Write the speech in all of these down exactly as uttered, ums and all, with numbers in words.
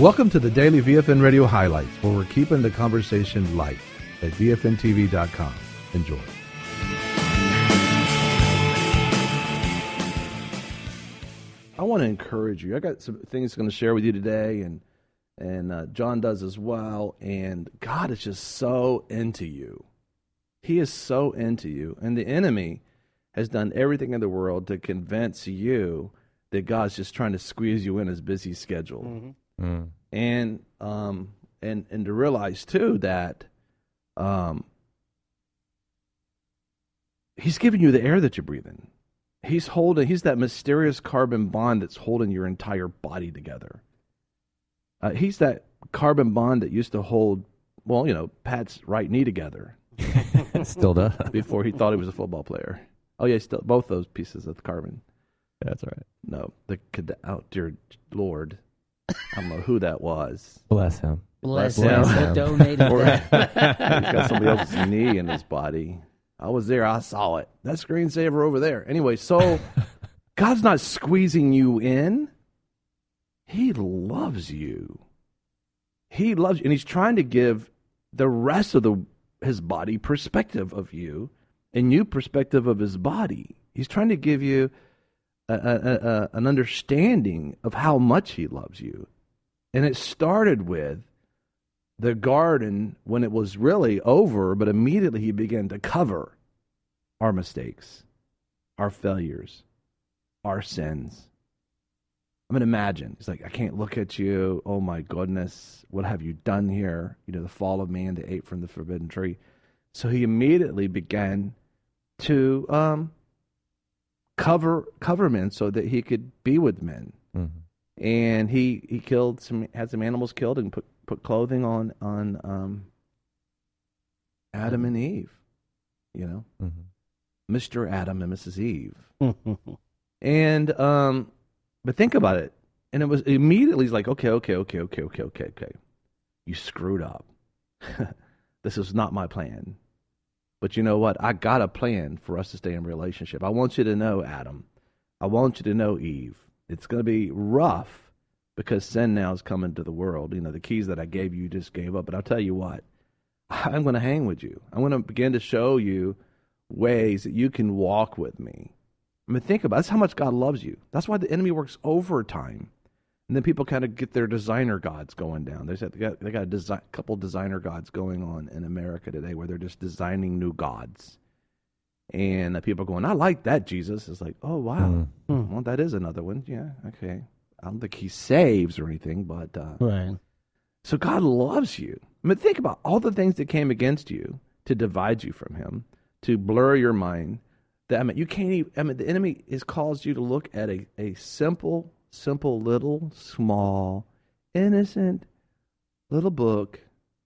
Welcome to the Daily V F N Radio Highlights, where we're keeping the conversation light at V F N T V dot com. Enjoy. I want to encourage you. I got some things I'm going to share with you today, and and uh, John does as well. And God is just so into you. He is so into you. And the enemy has done everything in the world to convince you that God's just trying to squeeze you in his busy schedule. Mm-hmm. Mm. And um and and to realize too that um he's giving you the air that you breathe in. He's holding he's that mysterious carbon bond that's holding your entire body together. Uh, he's that carbon bond that used to hold, well, you know, Pat's right knee together. Still does. Before he thought he was a football player. Oh yeah, still both those pieces of carbon. Yeah, that's right. No, the oh dear Lord. I don't know who that was. Bless him. Bless, Bless him. him. Donated that. He's got somebody else's knee in his body. I was there. I saw it. That screensaver over there. Anyway, so God's not squeezing you in. He loves you. He loves you. And he's trying to give the rest of the his body perspective of you and you perspective of his body. He's trying to give you A, a, a, an understanding of how much he loves you. And it started with the garden when it was really over, but immediately he began to cover our mistakes, our failures, our sins. I mean, imagine. It's like, I can't look at you. Oh my goodness. What have you done here? You know, the fall of man that ate from the forbidden tree. So he immediately began to um, cover cover men so that he could be with men. Mm-hmm. And he, he killed some had some animals killed and put, put clothing on on um, Adam and Eve. You know? Mm-hmm. Mister Adam and Missus Eve. and um but think about it. And it was immediately he's like, okay, okay, okay, okay, okay, okay, okay. You screwed up. This is not my plan. But you know what? I got a plan for us to stay in relationship. I want you to know, Adam. I want you to know, Eve. It's going to be rough because sin now is coming to the world. You know, the keys that I gave you, you just gave up. But I'll tell you what. I'm going to hang with you. I'm going to begin to show you ways that you can walk with me. I mean, think about it. That's how much God loves you. That's why the enemy works overtime. And then people kind of get their designer gods going down. They said they got, they got a design, couple designer gods going on in America today where they're just designing new gods. And uh, people are going, I like that, Jesus. It's like, oh, wow. Mm. Well, that is another one. Yeah, okay. I don't think he saves or anything, but... Uh, right. So God loves you. I mean, think about all the things that came against you to divide you from him, to blur your mind. That, I mean, you can't even... I mean, the enemy has caused you to look at a, a simple... simple, little, small, innocent little book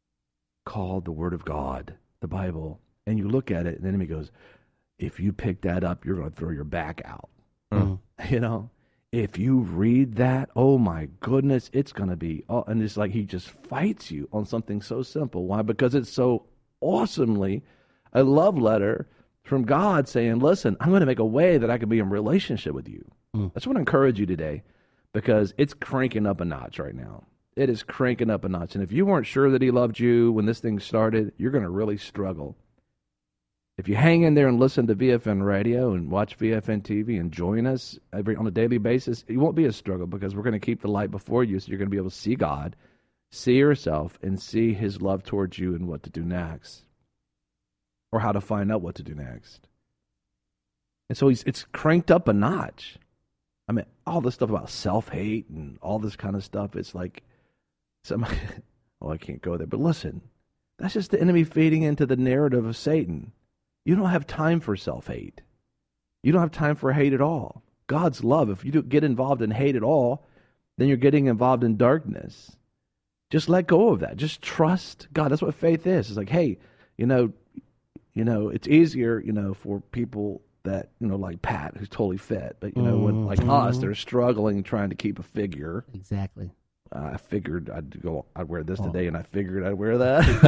called the Word of God, the Bible, and you look at it, and the enemy goes, if you pick that up, you're going to throw your back out. Mm-hmm. You know, if you read that, oh my goodness, it's going to be, oh, and it's like he just fights you on something so simple. Why? Because it's so awesomely a love letter from God saying, listen, I'm going to make a way that I can be in relationship with you. Mm. I just want to encourage you today. Because it's cranking up a notch right now. It is cranking up a notch. And if you weren't sure that he loved you when this thing started, you're going to really struggle. If you hang in there and listen to V F N Radio and watch V F N T V and join us every on a daily basis, it won't be a struggle because we're going to keep the light before you so you're going to be able to see God, see yourself, and see his love towards you and what to do next. Or how to find out what to do next. And so he's, it's cranked up a notch. I mean, all this stuff about self-hate and all this kind of stuff, it's like, some, oh, I can't go there. But listen, that's just the enemy feeding into the narrative of Satan. You don't have time for self-hate. You don't have time for hate at all. God's love, if you do get involved in hate at all, then you're getting involved in darkness. Just let go of that. Just trust God. That's what faith is. It's like, hey, you know, you know, it's easier, you know, for people that, you know, like Pat, who's totally fit, but, you know, mm-hmm. when like us, they're struggling trying to keep a figure. Exactly. Uh, I figured I'd go, I'd wear this oh. today, and I figured I'd wear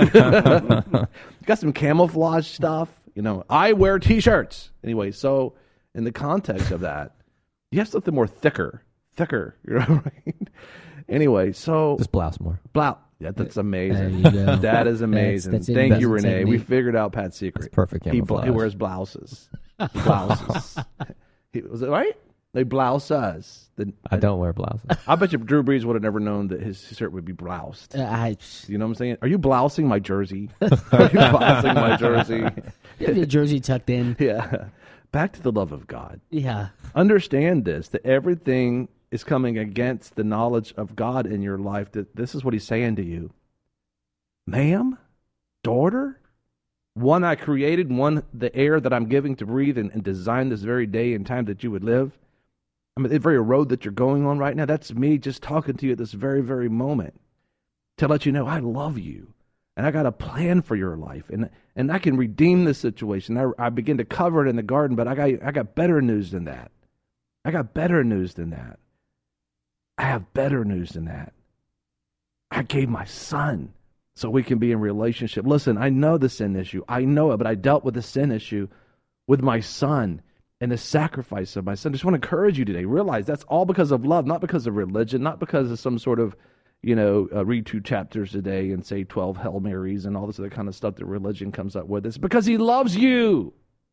that. Got some camouflage stuff. You know, I wear T-shirts. Anyway, so in the context of that, you have something more thicker, thicker. You know, right? Anyway, so Just blouse more. blouse. Yeah, that's amazing. There you go. That is amazing. That's- that's Thank an you, investment Renee. We technique. figured out Pat's secret. It's perfect He, bl- camouflage. he wears blouses. Blouses. he, was it right? They blouse us. The, I don't wear blouses. I bet you Drew Brees would have never known that his shirt would be bloused. Uh, I, You know what I'm saying? Are you blousing my jersey? Are you blousing my jersey? you have your jersey tucked in. Yeah. Back to the love of God. Yeah. Understand this, that everything is coming against the knowledge of God in your life. That this is what he's saying to you. Ma'am, daughter, one I created, one the air that I'm giving to breathe and, and design this very day and time that you would live. I mean, the very road that you're going on right now, that's me just talking to you at this very, very moment to let you know I love you and I got a plan for your life and and I can redeem this situation. I, I begin to cover it in the garden, but I got I got better news than that. I got better news than that. I have better news than that. I gave my son so we can be in relationship. Listen, I know the sin issue. I know it, but I dealt with the sin issue with my son and the sacrifice of my son. I just want to encourage you today. Realize that's all because of love, not because of religion, not because of some sort of, you know, uh, read two chapters a day and say twelve Hail Marys and all this other kind of stuff that religion comes up with. It's because he loves you.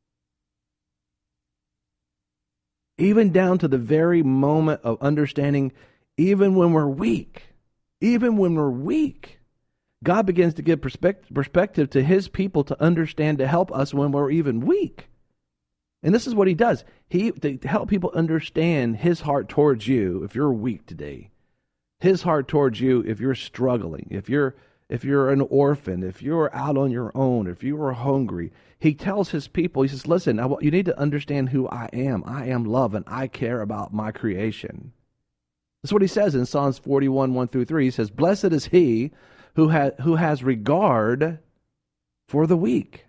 Even down to the very moment of understanding, even when we're weak, even when we're weak, God begins to give perspective, perspective to his people to understand, to help us when we're even weak. And this is what he does. He to help people understand his heart towards you if you're weak today. His heart towards you if you're struggling, if you're if you're an orphan, if you're out on your own, if you are hungry. He tells his people, he says, listen, I want, you need to understand who I am. I am love, and I care about my creation. That's what he says in Psalms forty-one, one through three. He says, blessed is he who, ha- who has regard for the weak.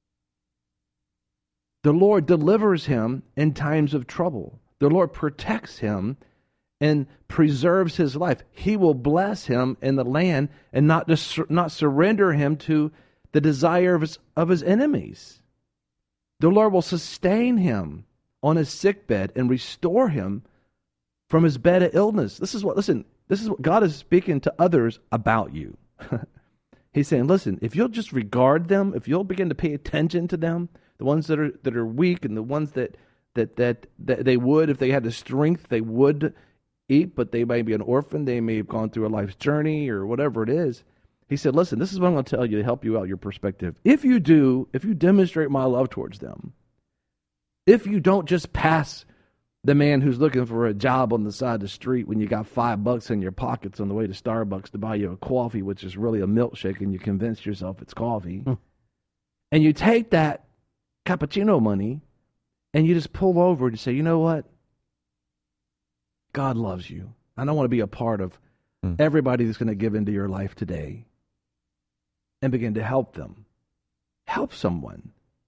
The Lord delivers him in times of trouble. The Lord protects him and preserves his life. He will bless him in the land and not dis- not surrender him to the desire of his, of his enemies. The Lord will sustain him on his sickbed and restore him from his bed of illness. This is what, listen, this is what God is speaking to others about you. He's saying, listen, if you'll just regard them, if you'll begin to pay attention to them, the ones that are that are weak and the ones that that that, that they would, if they had the strength, they would eat, but they may be an orphan, they may have gone through a life's journey or whatever it is. He said, listen, this is what I'm going to tell you to help you out your perspective. If you do, if you demonstrate my love towards them, if you don't just pass the man who's looking for a job on the side of the street when you got five bucks in your pockets on the way to Starbucks to buy you a coffee, which is really a milkshake, and you convince yourself it's coffee, hmm. and you take that cappuccino money and you just pull over and say, you know what? God loves you. I don't want to be a part of hmm. everybody that's going to give into your life today, and begin to help them. Help someone.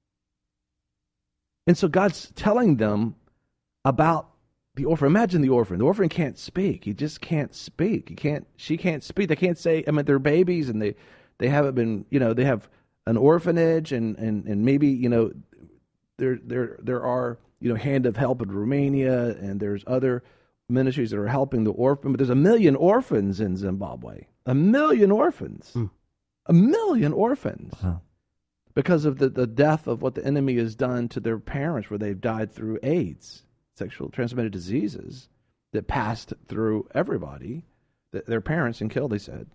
And so God's telling them about the orphan. Imagine the orphan. The orphan can't speak. He just can't speak. He can't, she can't speak. They can't say, I mean, they're babies and they, they haven't been, you know, they have an orphanage and, and, and maybe, you know, there, there, there are, you know, Hand of Help in Romania, and there's other ministries that are helping the orphan, but there's a million orphans in Zimbabwe. A million orphans. Mm. A million orphans. Wow. Because of the, the death of what the enemy has done to their parents, where they've died through AIDS, sexual transmitted diseases that passed through everybody, their parents, and killed, they said.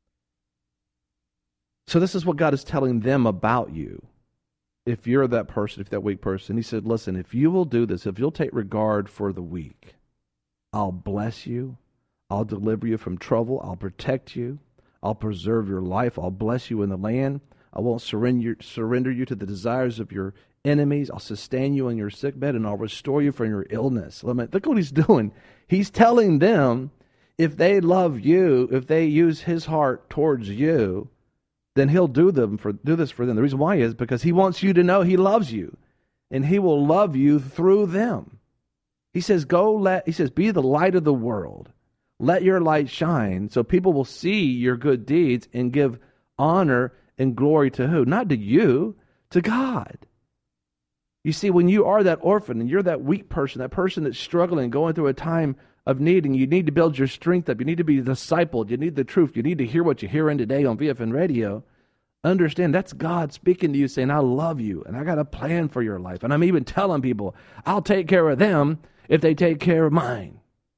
So this is what God is telling them about you. If you're that person, if that weak person, he said, listen, if you will do this, if you'll take regard for the weak, I'll bless you. I'll deliver you from trouble. I'll protect you. I'll preserve your life. I'll bless you in the land. I won't surrender, surrender you to the desires of your enemies. I'll sustain you in your sickbed, and I'll restore you from your illness. Look what he's doing. He's telling them, if they love you, if they use his heart towards you, then he'll do them for do this for them. The reason why is because he wants you to know he loves you, and he will love you through them. He says, go let, he says, be the light of the world. Let your light shine so people will see your good deeds and give honor and glory to who? Not to you, to God. You see, when you are that orphan and you're that weak person, that person that's struggling, going through a time of need, and you need to build your strength up, you need to be discipled, you need the truth, you need to hear what you're hearing today on V F N Radio, understand that's God speaking to you saying, I love you, and I got a plan for your life. And I'm even telling people, I'll take care of them if they take care of mine.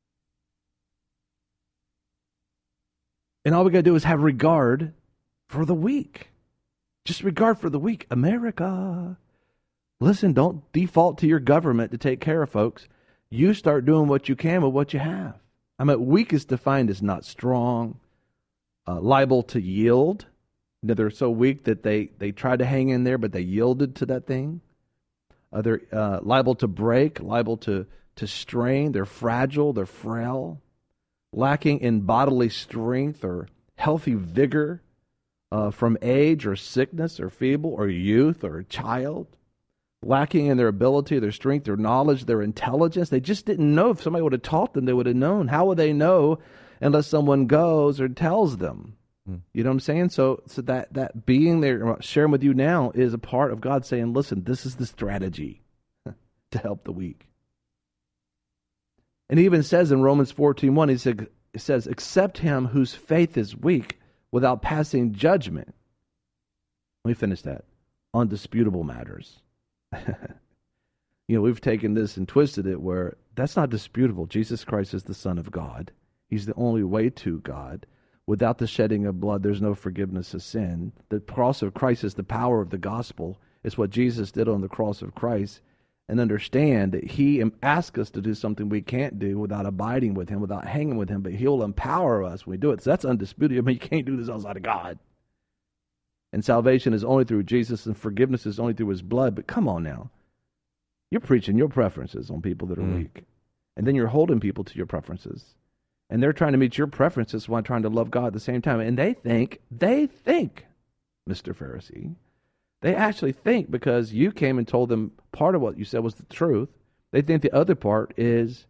And all we got to do is have regard for the weak. Just regard for the weak. America. Listen, don't default to your government to take care of folks. You start doing what you can with what you have. I mean, weak is defined as not strong, uh, liable to yield. You know, they're so weak that they, they tried to hang in there, but they yielded to that thing. Uh, they're uh, liable to break, liable to, to strain. They're fragile, they're frail, lacking in bodily strength or healthy vigor uh, from age or sickness or feeble or youth or child. Lacking in their ability, their strength, their knowledge, their intelligence. They just didn't know. If somebody would have taught them, they would have known. How would they know unless someone goes or tells them? Hmm. You know what I'm saying? So so that, that being there, sharing with you now, is a part of God saying, listen, this is the strategy to help the weak. And he even says in Romans fourteen one, he said, it says, accept him whose faith is weak without passing judgment. Let me finish that. On disputable matters. You know, we've taken this and twisted it where that's not disputable. Jesus Christ is the Son of God. He's the only way to God. Without the shedding of blood, there's no forgiveness of sin. The cross of Christ is the power of the gospel. It's what Jesus did on the cross of Christ. And understand that he asks us to do something we can't do without abiding with him, without hanging with him, but he'll empower us when we do it. So that's undisputed. I mean, you can't do this outside of God. And salvation is only through Jesus, and forgiveness is only through his blood. But come on now. You're preaching your preferences on people that are mm. weak. And then you're holding people to your preferences. And they're trying to meet your preferences while trying to love God at the same time. And they think, they think, Mister Pharisee, they actually think because you came and told them part of what you said was the truth, they think the other part is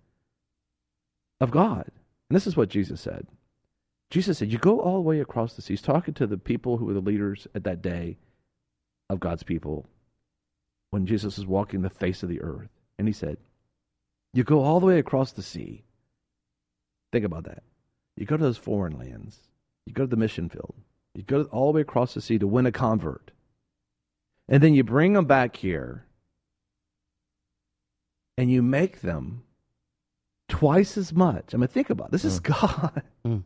of God. And this is what Jesus said. Jesus said, you go all the way across the sea. He's talking to the people who were the leaders at that day of God's people when Jesus was walking the face of the earth. And he said, you go all the way across the sea. Think about that. You go to those foreign lands. You go to the mission field. You go all the way across the sea to win a convert. And then you bring them back here and you make them twice as much. I mean, think about it. This is God. Mm.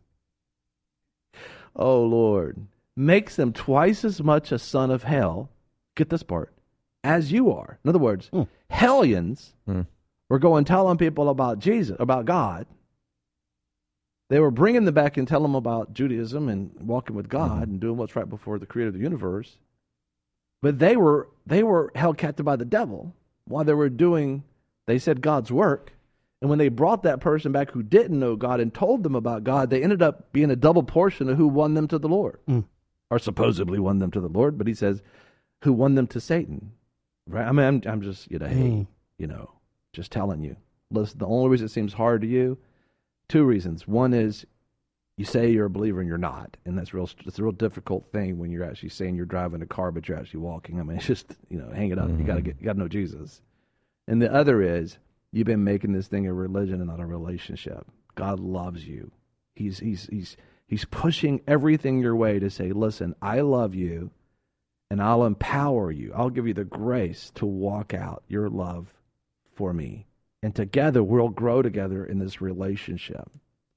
Oh, Lord. Makes them twice as much a son of hell, get this part, as you are. In other words, mm. hellions mm. were going telling people about Jesus, about God. They were bringing them back and telling them about Judaism and walking with God mm. and doing what's right before the creator of the universe. But they were they were held captive by the devil while they were doing, they said, God's work. And when they brought that person back who didn't know God and told them about God, they ended up being a double portion of who won them to the Lord. Mm. Or supposedly won them to the Lord, but he says, who won them to Satan. Right? I mean, I'm, I'm just, you know, mm. hey, you know, just telling you. Listen, the only reason it seems hard to you, two reasons. One is you say you're a believer and you're not. And that's real. It's a real difficult thing when you're actually saying you're driving a car, but you're actually walking. I mean, it's just, you know, hang it up. Mm-hmm. You got to get, you got to know Jesus. And the other is, you've been making this thing a religion and not a relationship. God loves you. He's he's he's he's pushing everything your way to say, listen, I love you, and I'll empower you. I'll give you the grace to walk out your love for me. And together we'll grow together in this relationship.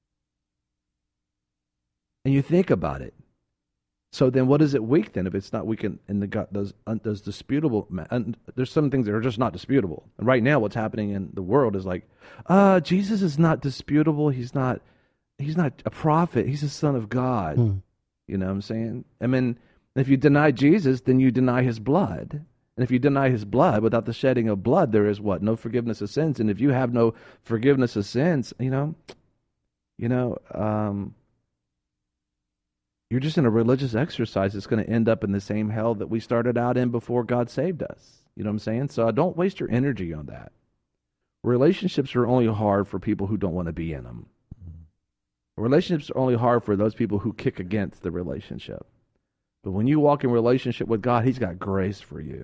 And you think about it. So then what is it weak then if it's not weak in, in the God, those, uh, those disputable, and there's some things that are just not disputable. And right now what's happening in the world is like, uh, Jesus is not disputable. He's not, he's not a prophet. He's a son of God. Mm. You know what I'm saying? I mean, if you deny Jesus, then you deny his blood. And if you deny his blood, without the shedding of blood, there is what? No forgiveness of sins. And if you have no forgiveness of sins, you know, you know, um, you're just in a religious exercise that's going to end up in the same hell that we started out in before God saved us. You know what I'm saying? So don't waste your energy on that. Relationships are only hard for people who don't want to be in them. Relationships are only hard for those people who kick against the relationship. But when you walk in relationship with God, he's got grace for you.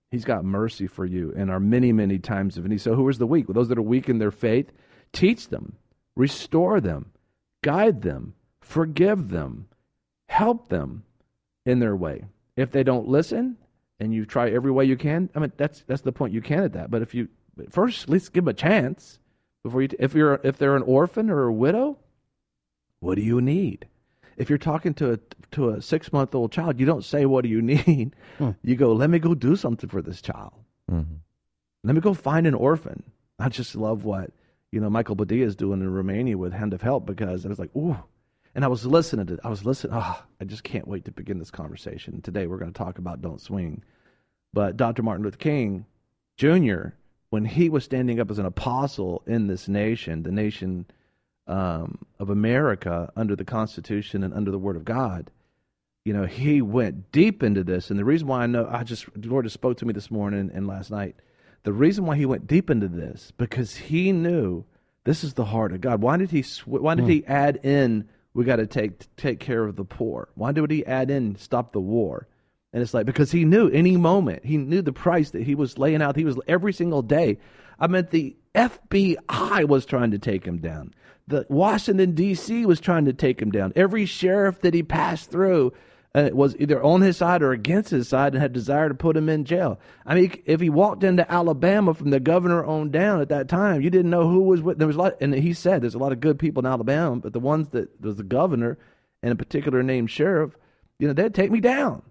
He's got mercy for you in our many, many times of need. So who is the weak? Well, those that are weak in their faith, teach them, restore them, guide them, forgive them, help them in their way. If they don't listen, and you try every way you can, I mean, that's that's the point. You can at that. But if you first, at least give them a chance before you. If you're if they're an orphan or a widow, what do you need? If you're talking to a to a six month old child, you don't say, "What do you need?" Hmm. You go, "Let me go do something for this child. Mm-hmm. Let me go find an orphan." I just love what you know Michael Badia is doing in Romania with Hand of Help, because I was like, "Ooh." And I was listening to, I was listening, oh, I just can't wait to begin this conversation. Today we're going to talk about Don't Swing. But Doctor Martin Luther King Junior, when he was standing up as an apostle in this nation, the nation um, of America, under the Constitution and under the Word of God, you know, he went deep into this. And the reason why I know, I just, the Lord just spoke to me this morning and last night. The reason why he went deep into this, because he knew this is the heart of God. Why did he, why did he add in, we got to take take care of the poor? Why did he add in stop the war? And it's like, because he knew any moment, he knew the price that he was laying out. He was every single day. I mean, the F B I was trying to take him down. The Washington, D C was trying to take him down. Every sheriff that he passed through uh, was either on his side or against his side and had desire to put him in jail. I mean, if he walked into Alabama from the governor on down at that time, you didn't know who was with. There was a lot, and he said there's a lot of good people in Alabama, but the ones that was the governor and a particular named sheriff, you know, they'd take me down.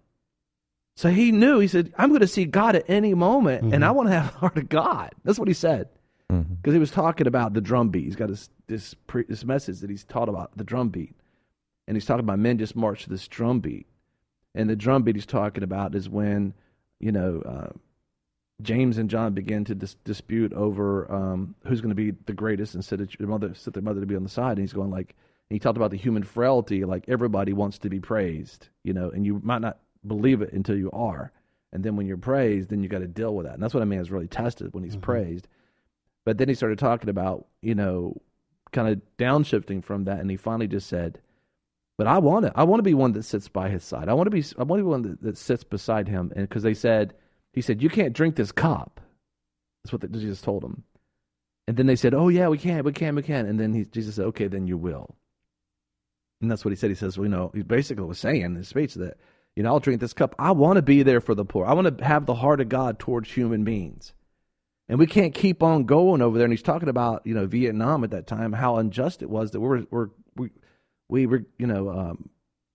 So he knew. He said, "I'm going to see God at any moment, mm-hmm. and I want to have the heart of God." That's what he said, because mm-hmm. he was talking about the drum beat. He's got this this pre, this message that he's taught about the drum beat. And he's talking about men just march to this drum beat. And the drum beat he's talking about is when, you know, uh, James and John begin to dis- dispute over um, who's going to be the greatest, and sit, their mother, sit their mother to be on the side. And he's going like, and he talked about the human frailty, like everybody wants to be praised, you know, and you might not believe it until you are. And then when you're praised, then you got to deal with that. And that's what a man's really tested, when he's mm-hmm. praised. But then he started talking about, you know, kind of downshifting from that. And he finally just said, but I want to, I want to be one that sits by his side. I want to be, I want to be one that, that sits beside him. And because they said, he said, "You can't drink this cup." That's what the, Jesus told him. And then they said, "Oh yeah, we can, we can, we can." And then he, Jesus said, "Okay, then you will." And that's what he said. He says, well, you know, he basically was saying in his speech that, you know, I'll drink this cup. I want to be there for the poor. I want to have the heart of God towards human beings. And we can't keep on going over there. And he's talking about, you know, Vietnam at that time, how unjust it was that we're, we're we we were, you know, um,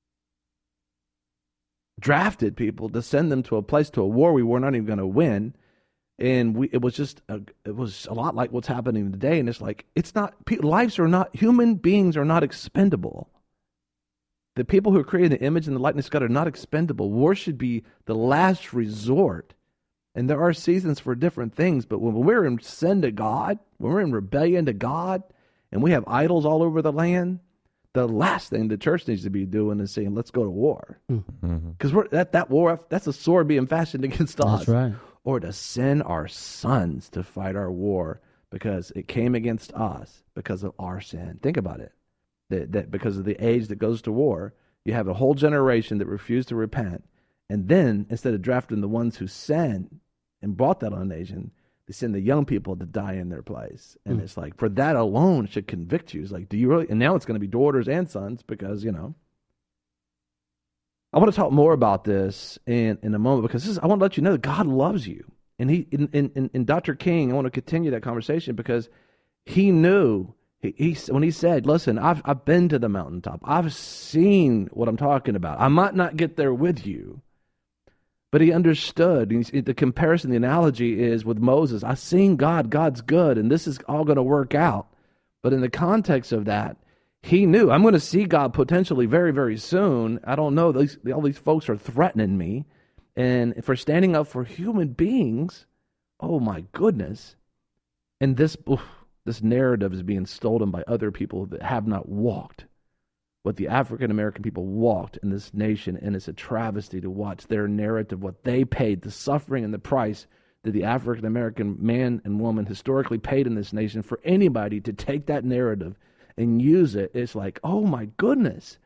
drafted people to send them to a place, to a war we were not even going to win. And we, it was just, a, it was a lot like what's happening today. And it's like, it's not, lives are not, human beings are not expendable. The people who are created in the image and the likeness of God are not expendable. War should be the last resort. And there are seasons for different things, but when we're in sin to God, when we're in rebellion to God, and we have idols all over the land, the last thing the church needs to be doing is saying, let's go to war. Because mm-hmm. we're that, that war, that's a sword being fashioned against us. That's right. Or to send our sons to fight our war because it came against us because of our sin. Think about it. That, that because of the age that goes to war, you have a whole generation that refuse to repent. And then, instead of drafting the ones who sinned and brought that on a nation, they send the young people to die in their place. And mm. it's like, for that alone should convict you. It's like, do you really? And now it's going to be daughters and sons because, you know. I want to talk more about this in, in a moment because this is, I want to let you know that God loves you. And he, in, in, in Doctor King, I want to continue that conversation because he knew, he, he when he said, listen, I've, I've been to the mountaintop. I've seen what I'm talking about. I might not get there with you. But he understood. The comparison, the analogy is with Moses. I've seen God. God's good, and this is all going to work out. But in the context of that, he knew, I'm going to see God potentially very, very soon. I don't know. These, all these folks are threatening me. And for standing up for human beings, oh my goodness. And this, oof, this narrative is being stolen by other people that have not walked what the African-American people walked in this nation, and it's a travesty to watch their narrative, what they paid, the suffering and the price that the African-American man and woman historically paid in this nation for anybody to take that narrative and use it. It's like, oh my goodness.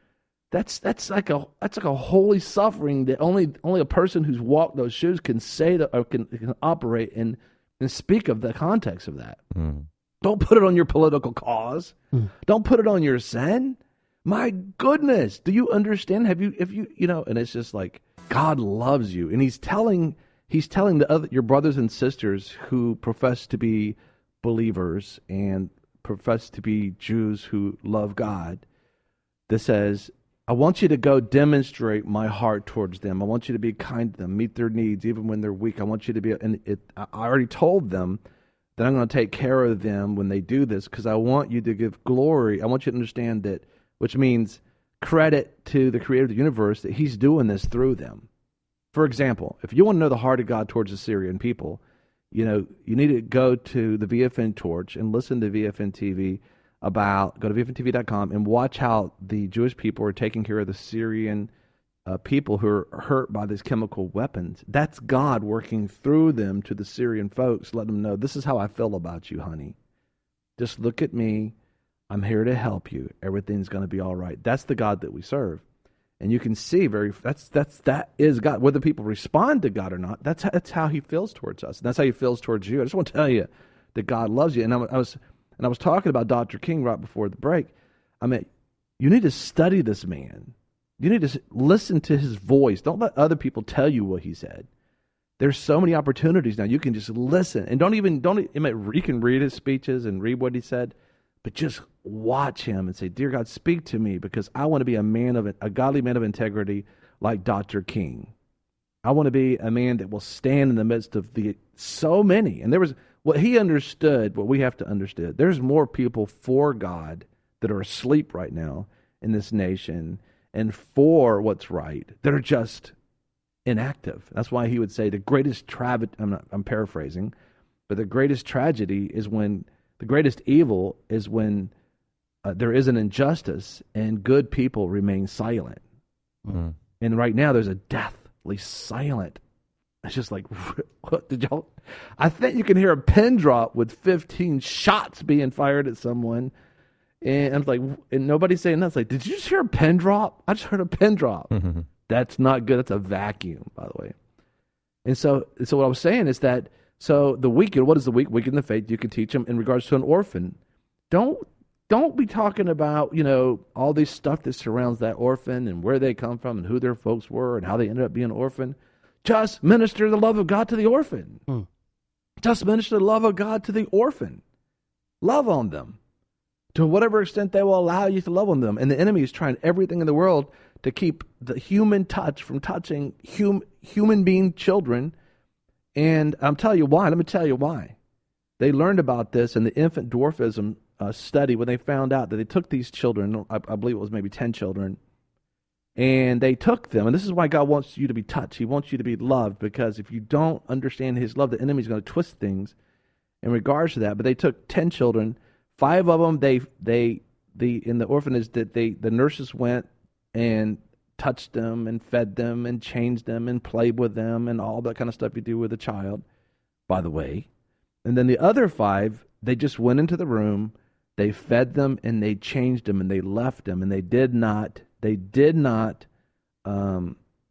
That's that's like a that's like a holy suffering that only only a person who's walked those shoes can say to, or can, can operate and, and speak of the context of that. Mm. Don't put it on your political cause. Mm. Don't put it on your sin. My goodness, do you understand? Have you if you you know? And it's just like God loves you, and He's telling He's telling the other your brothers and sisters who profess to be believers and profess to be Jews who love God, that says, I want you to go demonstrate my heart towards them. I want you to be kind to them, meet their needs, even when they're weak. I want you to be, and it, I already told them that I'm going to take care of them when they do this, because I want you to give glory. I want you to understand that, which means credit to the creator of the universe, that He's doing this through them. For example, if you want to know the heart of God towards the Syrian people, you know, you need to go to the V F N Torch and listen to V F N T V about, go to V F N T V dot com and watch how the Jewish people are taking care of the Syrian uh, people who are hurt by these chemical weapons. That's God working through them to the Syrian folks, letting them know, this is how I feel about you, honey. Just look at me. I'm here to help you. Everything's going to be all right. That's the God that we serve. And you can see very that's that's that is God. Whether people respond to God or not, that's that's how He feels towards us. And that's how He feels towards you. I just want to tell you that God loves you. And I, I was and I was talking about Doctor King right before the break. I mean, you need to study this man. You need to listen to his voice. Don't let other people tell you what he said. There's so many opportunities now. You can just listen and don't even don't. I mean, you can read his speeches and read what he said. But just watch him and say, dear God, speak to me, because I want to be a man of a godly man of integrity like Doctor King. I want to be a man that will stand in the midst of the so many. And there was what he understood, what we have to understand. There's more people for God that are asleep right now in this nation and for what's right that are just inactive. That's why he would say the greatest tragedy, I'm not, I'm paraphrasing, but the greatest tragedy is when The greatest evil is when uh, there is an injustice and good people remain silent. Mm. And right now there's a deathly silent. It's just like, what did y'all? I think you can hear a pin drop with fifteen shots being fired at someone. And I'm like, and nobody's saying that. It's like, did you just hear a pin drop? I just heard a pin drop. Mm-hmm. That's not good. That's a vacuum, by the way. And so, so what I was saying is that, so the weak, what is the weak? Weak in the faith, you can teach them in regards to an orphan. Don't don't be talking about, you know, all this stuff that surrounds that orphan and where they come from and who their folks were and how they ended up being an orphan. Just minister the love of God to the orphan. Hmm. Just minister the love of God to the orphan. Love on them to whatever extent they will allow you to love on them. And the enemy is trying everything in the world to keep the human touch from touching hum, human being children. And I'm telling you why. Let me tell you why. They learned about this in the infant dwarfism uh, study when they found out that they took these children, I, I believe it was maybe ten children, and they took them. And this is why God wants you to be touched. He wants you to be loved, because if you don't understand His love, the enemy's going to twist things in regards to that. But they took ten children. Five of them, they they the in the orphanage that they the nurses went and touched them and fed them and changed them and played with them and all that kind of stuff you do with a child, by the way. And then the other five, they just went into the room, they fed them and they changed them and they left them, and they did not, they did not um,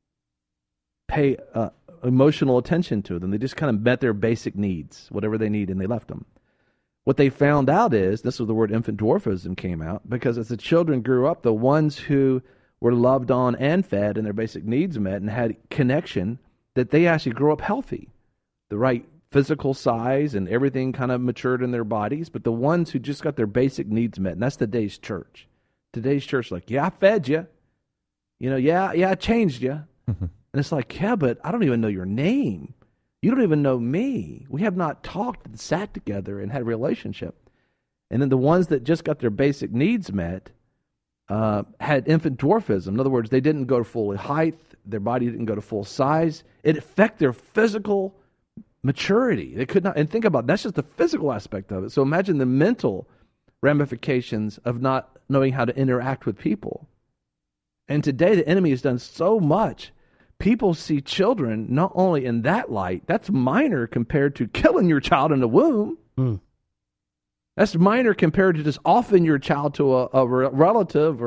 pay uh, emotional attention to them. They just kind of met their basic needs, whatever they need, and they left them. What they found out is, this was the word infant dwarfism came out, because as the children grew up, the ones who were loved on and fed and their basic needs met and had connection, that they actually grew up healthy. The right physical size and everything kind of matured in their bodies, but the ones who just got their basic needs met, and that's today's church. Today's church, like, yeah, I fed you. You know, yeah, yeah, I changed you. Mm-hmm. And it's like, yeah, but I don't even know your name. You don't even know me. We have not talked and sat together and had a relationship. And then the ones that just got their basic needs met, Uh, had infant dwarfism. In other words, they didn't go to full height, their body didn't go to full size. It affected their physical maturity. They could not, and think about it, that's just the physical aspect of it. So imagine the mental ramifications of not knowing how to interact with people. And today the enemy has done so much. People see children not only in that light, that's minor compared to killing your child in the womb. Mm. That's minor compared to just offering your child to a, a relative or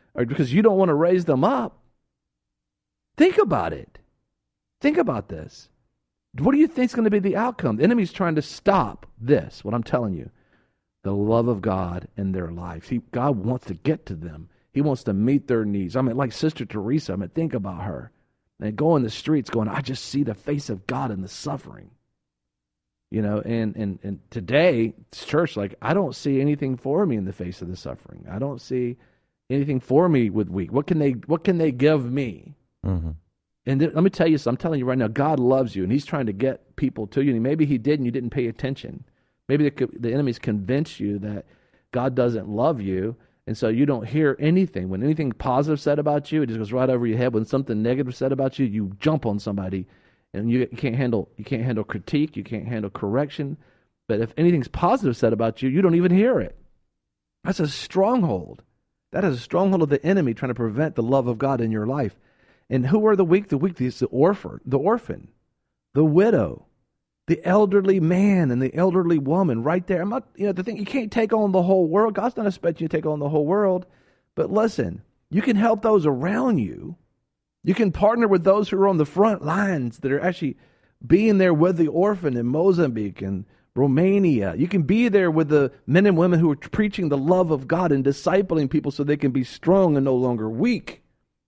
or because you don't want to raise them up. Think about it. Think about this. What do you think is going to be the outcome? The enemy's trying to stop this, what I'm telling you. The love of God in their lives. He, God wants to get to them. He wants to meet their needs. I mean, like Sister Teresa, I mean, think about her. And go in the streets going, I just see the face of God in the suffering. You know, and, and, and today, church, like, I don't see anything for me in the face of the suffering. I don't see anything for me with weak. What can they, what can they give me? Mm-hmm. And th- let me tell you something. I'm telling you right now, God loves you, and he's trying to get people to you. And maybe he did, and you didn't pay attention. Maybe the, the enemy's convinced you that God doesn't love you, and so you don't hear anything. When anything positive said about you, it just goes right over your head. When something negative said about you, you jump on somebody, and you can't handle you can't handle critique, you can't handle correction. But if anything's positive said about you, you don't even hear it. That's a stronghold. That is a stronghold of the enemy trying to prevent the love of God in your life. And who are the weak? The weak is the orphan, the orphan, the widow, the elderly man and the elderly woman right there. I'm not, you know, the thing, you can't take on the whole world. God's not expecting you to take on the whole world. But listen, you can help those around you. You can partner with those who are on the front lines that are actually being there with the orphan in Mozambique and Romania. You can be there with the men and women who are preaching the love of God and discipling people so they can be strong and no longer weak.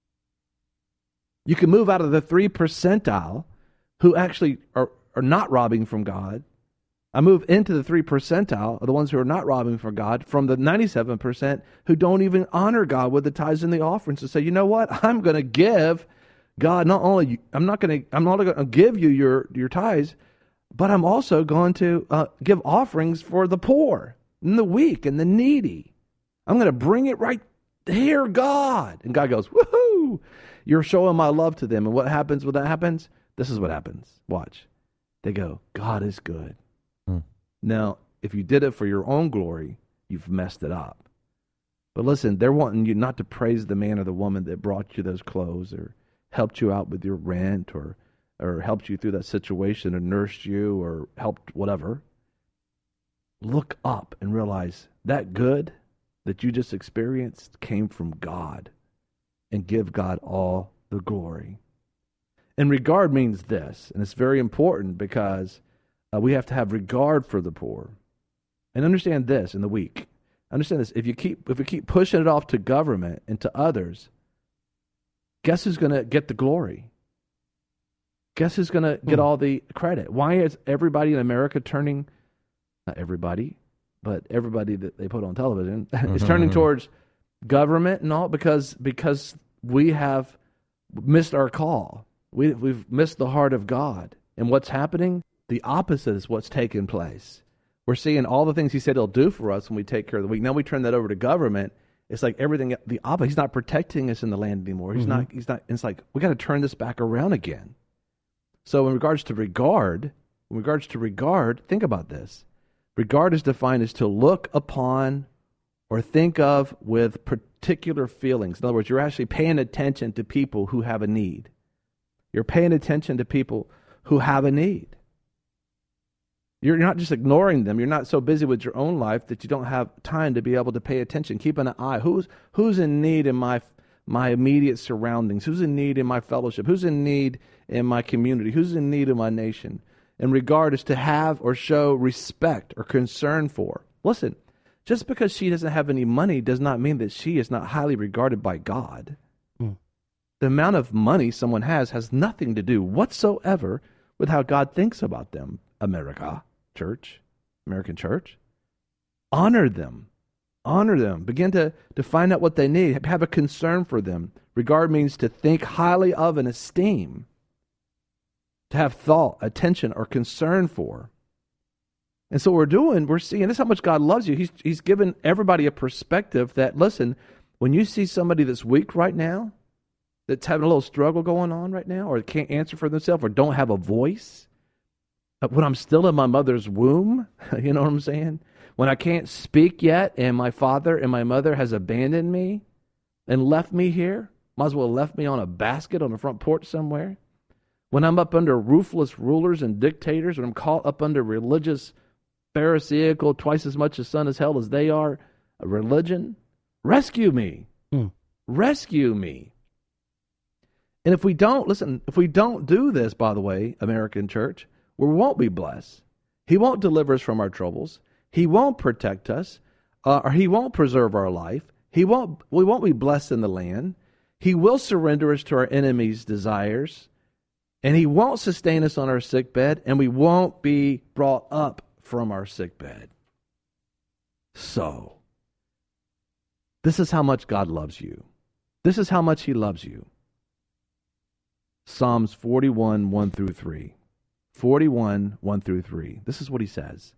You can move out of the three percentile who actually are, are not robbing from God. I move into the three percentile of the ones who are not robbing from God from the ninety-seven percent who don't even honor God with the tithes and the offerings to say, you know what, I'm going to give God not only, I'm not going to, I'm not going to give you your, your tithes, but I'm also going to uh, give offerings for the poor and the weak and the needy. I'm going to bring it right here, God. And God goes, woohoo, you're showing my love to them. And what happens when that happens? This is what happens. Watch. They go, God is good. Hmm. Now, if you did it for your own glory, you've messed it up. But listen, they're wanting you not to praise the man or the woman that brought you those clothes or helped you out with your rent or or helped you through that situation or nursed you or helped whatever. Look up and realize that good that you just experienced came from God, and give God all the glory. And regard means this, and it's very important because uh, we have to have regard for the poor. And understand this in the weak. Understand this, if you keep if we keep pushing it off to government and to others, guess who's going to get the glory? Guess who's going to get all the credit? Why is everybody in America turning, not everybody, but everybody that they put on television mm-hmm. is turning towards government and all? Because because we have missed our call. We, we've missed the heart of God. And what's happening? The opposite is what's taking place. We're seeing all the things he said he'll do for us when we take care of the weak. Now we turn that over to government. It's like everything, the opposite. He's not protecting us in the land anymore. He's mm-hmm. not, he's not, it's like, we got to turn this back around again. So in regards to regard, in regards to regard, think about this. Regard is defined as to look upon or think of with particular feelings. In other words, you're actually paying attention to people who have a need. You're paying attention to people who have a need. You're not just ignoring them. You're not so busy with your own life that you don't have time to be able to pay attention. Keep an eye. Who's who's in need in my my immediate surroundings? Who's in need in my fellowship? Who's in need in my community? Who's in need in my nation? And regard is to have or show respect or concern for. Listen, just because she doesn't have any money does not mean that she is not highly regarded by God. Mm. The amount of money someone has has nothing to do whatsoever with how God thinks about them, America. Church, American church, honor them, honor them. Begin to, to find out what they need. Have a concern for them. Regard means to think highly of and esteem, to have thought, attention, or concern for. And so what we're doing, we're seeing this is how much God loves you. He's, he's given everybody a perspective that, listen, when you see somebody that's weak right now, that's having a little struggle going on right now, or can't answer for themselves, or don't have a voice, when I'm still in my mother's womb, you know what I'm saying? When I can't speak yet and my father and my mother has abandoned me and left me here, might as well have left me on a basket on the front porch somewhere. When I'm up under ruthless rulers and dictators, when I'm caught up under religious, pharisaical, twice as much as son as hell as they are, a religion, rescue me. Mm. Rescue me. And if we don't, listen, if we don't do this, by the way, American church, we won't be blessed. He won't deliver us from our troubles. He won't protect us, uh, or he won't preserve our life. He won't. We won't be blessed in the land. He will surrender us to our enemies' desires, and he won't sustain us on our sick bed, and we won't be brought up from our sick bed. So, this is how much God loves you. This is how much he loves you. Psalms forty-one, one through three. forty-one, one through three. This is what he says.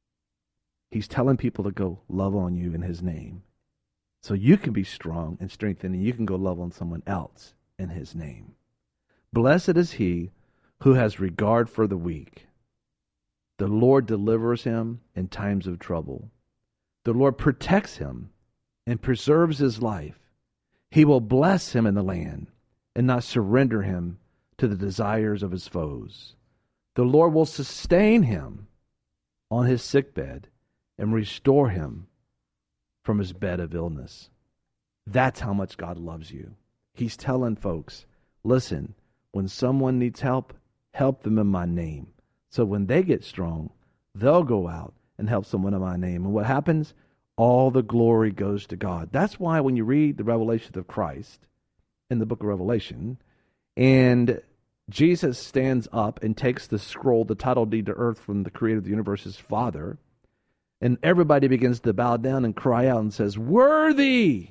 He's telling people to go love on you in his name. So you can be strong and strengthened, and you can go love on someone else in his name. Blessed is he who has regard for the weak. The Lord delivers him in times of trouble. The Lord protects him and preserves his life. He will bless him in the land and not surrender him to the desires of his foes. The Lord will sustain him on his sickbed and restore him from his bed of illness. That's how much God loves you. He's telling folks, listen, when someone needs help, help them in my name. So when they get strong, they'll go out and help someone in my name. And what happens? All the glory goes to God. That's why when you read the revelation of Christ in the book of Revelation, and Jesus stands up and takes the scroll, the title deed to earth from the creator of the universe, his Father, and everybody begins to bow down and cry out and says, worthy,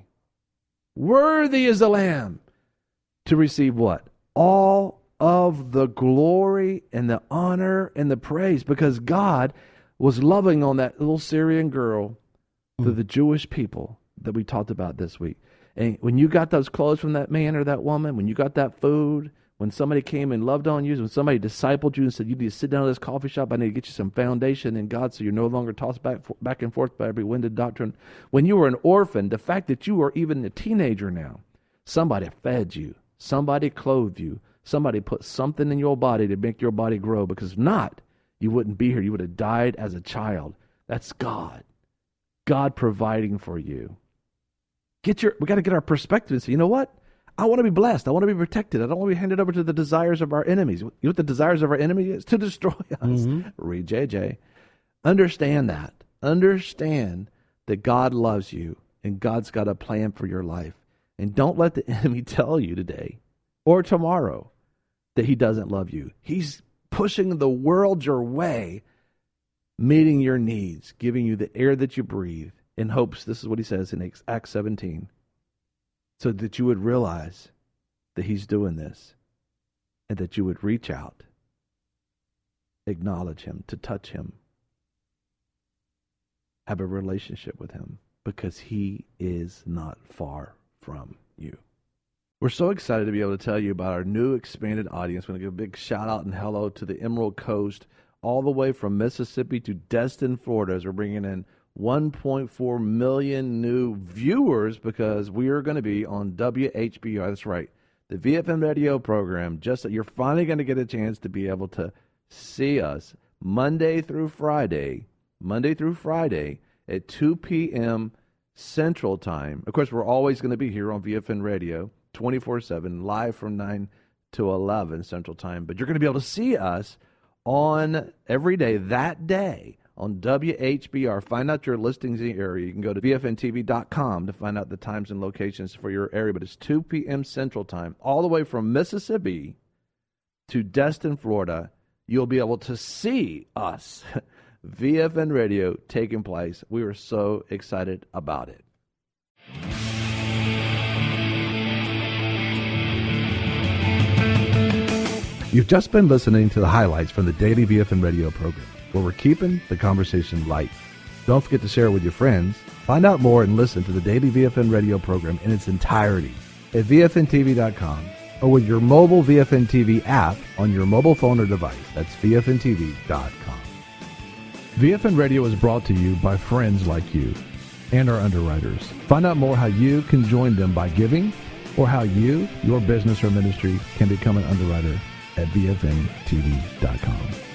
worthy is the Lamb to receive what? All of the glory and the honor and the praise, because God was loving on that little Syrian girl mm. through the Jewish people that we talked about this week. And when you got those clothes from that man or that woman, when you got that food, when somebody came and loved on you, when somebody discipled you and said, you need to sit down at this coffee shop, I need to get you some foundation in God so you're no longer tossed back back and forth by every winded doctrine. When you were an orphan, the fact that you are even a teenager now, somebody fed you, somebody clothed you, somebody put something in your body to make your body grow, because if not, you wouldn't be here. You would have died as a child. That's God. God providing for you. Get your. We got to get our perspective and say, you know what? I want to be blessed. I want to be protected. I don't want to be handed over to the desires of our enemies. You know what the desires of our enemy is? To destroy us. Mm-hmm. Read J J. Understand that. Understand that God loves you and God's got a plan for your life. And don't let the enemy tell you today or tomorrow that he doesn't love you. He's pushing the world your way, meeting your needs, giving you the air that you breathe in hopes, this is what he says in Acts seventeen, so that you would realize that he's doing this and that you would reach out, acknowledge him, to touch him, have a relationship with him, because he is not far from you. We're so excited to be able to tell you about our new expanded audience. We're going to give a big shout out and hello to the Emerald Coast, all the way from Mississippi to Destin, Florida, as we're bringing in one point four million new viewers, because we are going to be on W H B R. That's right, the V F M radio program. Just that you're finally going to get a chance to be able to see us Monday through Friday, Monday through Friday at two p.m. Central Time. Of course, we're always going to be here on V F M Radio twenty-four seven, live from nine to eleven Central Time. But you're going to be able to see us on every day that day on W H B R. Find out your listings in the area. You can go to V F N T V dot com to find out the times and locations for your area. But it's two p.m. Central Time, all the way from Mississippi to Destin, Florida. You'll be able to see us, V F N Radio, taking place. We are so excited about it. You've just been listening to the highlights from the daily V F N Radio program, where we're keeping the conversation light. Don't forget to share it with your friends. Find out more and listen to the daily V F N Radio program in its entirety at V F N T V dot com or with your mobile V F N T V app on your mobile phone or device. That's V F N T V dot com. V F N Radio is brought to you by friends like you and our underwriters. Find out more how you can join them by giving, or how you, your business or ministry, can become an underwriter at V F N T V dot com.